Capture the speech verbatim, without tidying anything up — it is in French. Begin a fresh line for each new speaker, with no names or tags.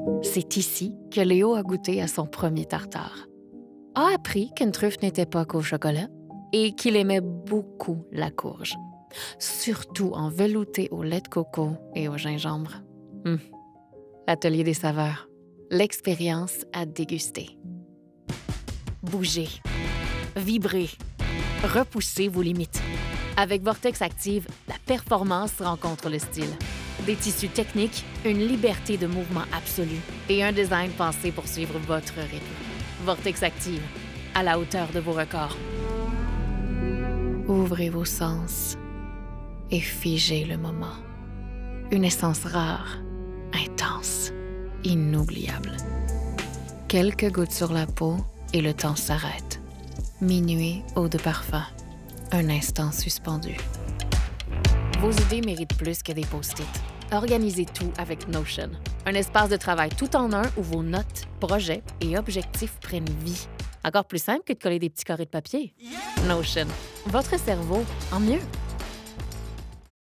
C'est ici que Léo a goûté à son premier tartare. A appris qu'une truffe n'était pas qu'au chocolat et qu'il aimait beaucoup la courge, surtout en velouté au lait de coco et au gingembre. Hum. L'atelier des saveurs, l'expérience à déguster. Bougez, vibrez, repoussez vos limites. Avec Vortex Active, la performance rencontre le style. Des tissus techniques, une liberté de mouvement absolue et un design pensé pour suivre votre rythme. Vortex Active, à la hauteur de vos records. Ouvrez vos sens et figez le moment. Une essence rare, intense, inoubliable. Quelques gouttes sur la peau et le temps s'arrête. Minuit, eau de parfum. Un instant suspendu. Vos idées méritent plus que des post-it. Organisez tout avec Notion. Un espace de travail tout en un où vos notes, projets et objectifs prennent vie. Encore plus simple que de coller des petits carrés de papier. Notion, votre cerveau en mieux.